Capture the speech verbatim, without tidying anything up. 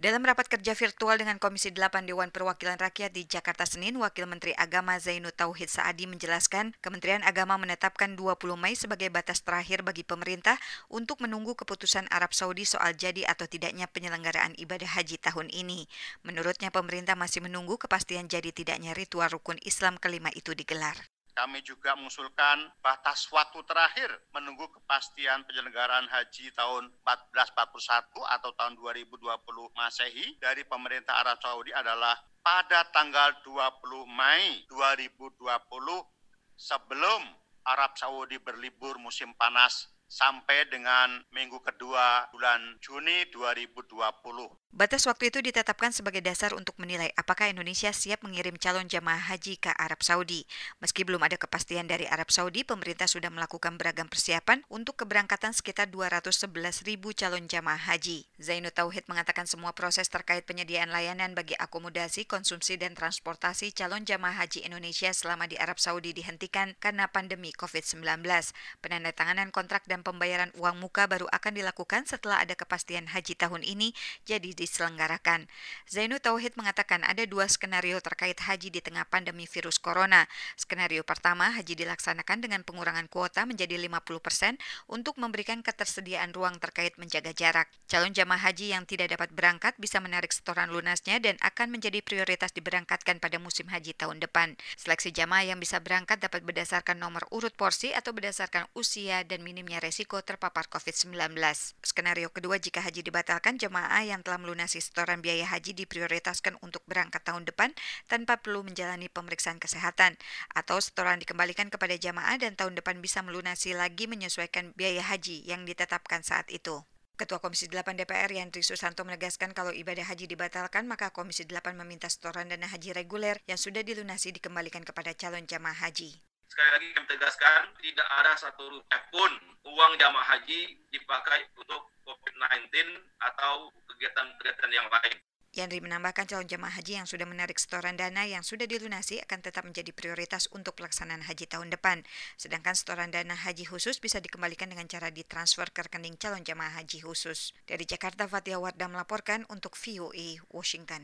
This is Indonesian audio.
Dalam rapat kerja virtual dengan Komisi delapan Dewan Perwakilan Rakyat di Jakarta Senin, Wakil Menteri Agama Zainud Tauhid Saadi menjelaskan, Kementerian Agama menetapkan dua puluh Mei sebagai batas terakhir bagi pemerintah untuk menunggu keputusan Arab Saudi soal jadi atau tidaknya penyelenggaraan ibadah haji tahun ini. Menurutnya, pemerintah masih menunggu kepastian jadi tidaknya ritual rukun Islam kelima itu digelar. Kami juga mengusulkan batas waktu terakhir menunggu kepastian penyelenggaraan haji tahun seribu empat ratus empat puluh satu atau tahun dua ribu dua puluh Masehi dari pemerintah Arab Saudi adalah pada tanggal dua puluh Mei dua ribu dua puluh sebelum Arab Saudi berlibur musim panas sampai dengan minggu kedua bulan Juni dua ribu dua puluh. Batas waktu itu ditetapkan sebagai dasar untuk menilai apakah Indonesia siap mengirim calon jamaah haji ke Arab Saudi. Meski belum ada kepastian dari Arab Saudi, pemerintah sudah melakukan beragam persiapan untuk keberangkatan sekitar dua ratus sebelas ribu calon jamaah haji. Zainud Tauhid mengatakan semua proses terkait penyediaan layanan bagi akomodasi, konsumsi, dan transportasi calon jamaah haji Indonesia selama di Arab Saudi dihentikan karena pandemi covid sembilan belas. Penandatanganan kontrak dan pembayaran uang muka baru akan dilakukan setelah ada kepastian haji tahun ini jadi diselenggarakan. Zainud Tauhid mengatakan ada dua skenario terkait haji di tengah pandemi virus corona. Skenario pertama, haji dilaksanakan dengan pengurangan kuota menjadi lima puluh persen untuk memberikan ketersediaan ruang terkait menjaga jarak. Calon jamaah haji yang tidak dapat berangkat bisa menarik setoran lunasnya dan akan menjadi prioritas diberangkatkan pada musim haji tahun depan. Seleksi jamaah yang bisa berangkat dapat berdasarkan nomor urut porsi atau berdasarkan usia dan minimnya resiko terpapar covid sembilan belas. Skenario kedua, jika haji dibatalkan, jamaah yang telah melunasi setoran biaya haji diprioritaskan untuk berangkat tahun depan tanpa perlu menjalani pemeriksaan kesehatan, atau setoran dikembalikan kepada jamaah dan tahun depan bisa melunasi lagi menyesuaikan biaya haji yang ditetapkan saat itu. Ketua Komisi delapan D P R Yandri Susanto menegaskan kalau ibadah haji dibatalkan, maka Komisi delapan meminta setoran dana haji reguler yang sudah dilunasi dikembalikan kepada calon jamaah haji. Sekali lagi kami tegaskan, tidak ada satu rupiah pun uang jamaah haji dipakai untuk covid sembilan belas atau kegiatan-kegiatan yang lain. Yandri menambahkan calon jamaah haji yang sudah menarik setoran dana yang sudah dilunasi akan tetap menjadi prioritas untuk pelaksanaan haji tahun depan. Sedangkan setoran dana haji khusus bisa dikembalikan dengan cara ditransfer ke rekening calon jamaah haji khusus. Dari Jakarta, Fatia Wardah melaporkan untuk V O A Washington.